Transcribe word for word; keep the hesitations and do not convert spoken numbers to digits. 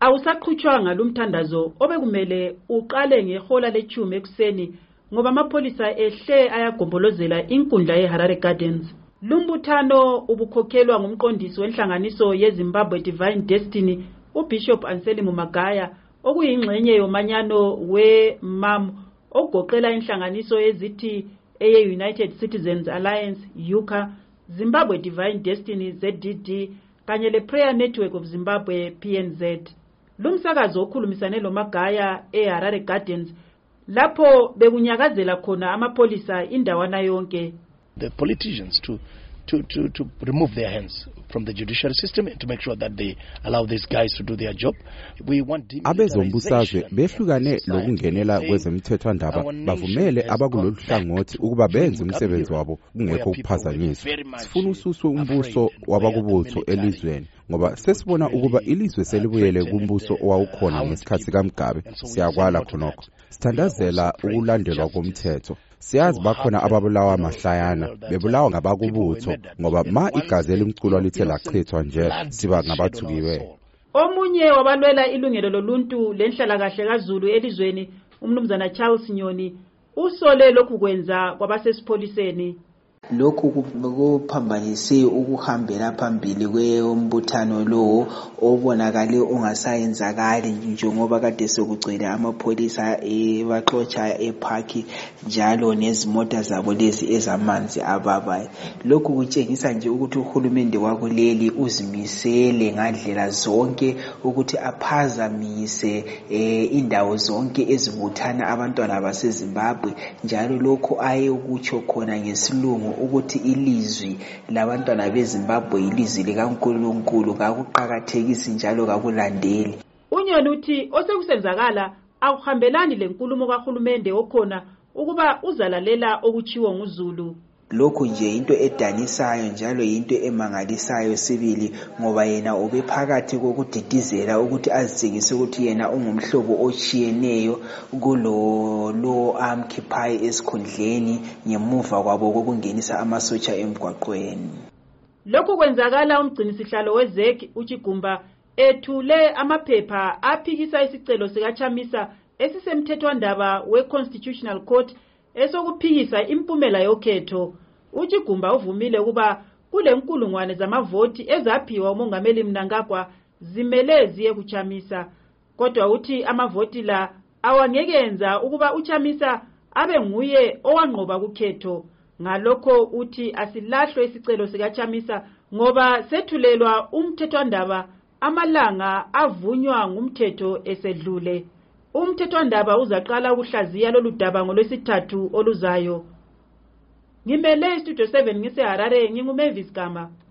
awusaqhutshwanga lumthandazo obekumele uqale ngehola lechumi ekuseni ngoba amapholisa ehle ayagombolozela inkundla yeHarare Gardens. Lumbuthano ubukhokhelwa ngumqondisi wenhlanganiso yeZimbabwe Divine Destiny uBishop Anselmo Magaya okuyingxenye yomanyano we-M A M ogoqela inhlanganiso ezithi eye United Citizens Alliance U C A, Zimbabwe Divine Destiny Z D D kanye le Prayer Network of Zimbabwe P N Z. Lumsakazo okhulumisane lo Magaya eHarare Gardens lapho bekunyakazela khona amapholisa indawana yonke. The politicians to to to to remove their hands from the judicial system and to make sure that they allow these guys to do their job. We want abezombusazwe behlukane lokungenela kwezemthethwandaba bavumele abakulolu hlangothi ukuba benze umsebenzi wabo kungekho ukuphazanyiswa. Sifuna ususwe umbuso wabakubutho elizweni ngoba sesibona ukuba ilizwe selibuyele kumbuso owawukhona ngesikhathi kaMgabe. Siyakwala khonokho. Sithandazela ukulandelwa komthetho. Siyazi bakhona ababulawa amahlayana bebulawa ngabakubutho ngoba ma igazi elimculo lithe lachithwa nje siba ngabathukiwe. Omunye wabalwela ilungelo loluntu lenhlala kahle kaZulu elizweni umnumzana Charles Nyoni usole lokhu kwenza kwabasesipholiseni. Lokhu kuphambanise ukuhambela phambili kwembuthano lo obonakale ungasayenzakali njengoba kade sokugcwele amapholisa ebaxotsha eparki njalo nezimota zabo lezi ezamanzi ababayo. Lokhu kutshengisa nje ukuthi uhulumende wakuleli uzimisele ngandlela zonke ukuthi aphazamise indawo zonke ezibuthana abantwana baseZimbabwe njalo lokho aye ukutsho khona ngesilungu ukuthi ilizwi labantwana beZimbabwe ilizwi likaNkulunkulu kakuqhakathekisi njalo kakulandeli. Unyoni uthi osekusenzakala akuhambelani lenkulumo kahulumende okhona ukuba uzalalela okuchiwo nguZulu. Lokhu nje into edanisayo njalo into emangalisayo sibili ngoba yena obephakathi kokudidizela ukuthi azitshengise ukuthi yena ungumhlobo ochiyeneyo kulo lo amkhiphayo esikhundleni ngemuva kwabo kokungenisa amasotsha emgwaqweni. Lokhu kwenzakala umgcinisihlalo weZek uChigumba ethule amaphepha aphikisa isicelo sikaChamisa esisemthethwandaba weConstitutional Court esokuphikisa impumela yokhetho. uChigumba uvumile ukuba kule nkulungwane zamavoti ezaphiwa umongameli Mnangagwa zimele ziye kuChamisa, kodwa uthi amavoti la awangekenza ukuba uChamisa abe nguye owanqoba kukhetho. Ngalokho uthi asilahlwe isicelo sikaChamisa ngoba sethulelwa umthethwandaba amalanga avunywa ngumthetho esedlule. Umthethwandaba uzaqala ukuhlaziya lolu daba ngolwesithathu oluzayo. Ngimele Studio seven ngiseHarare, nginguMavis Gama.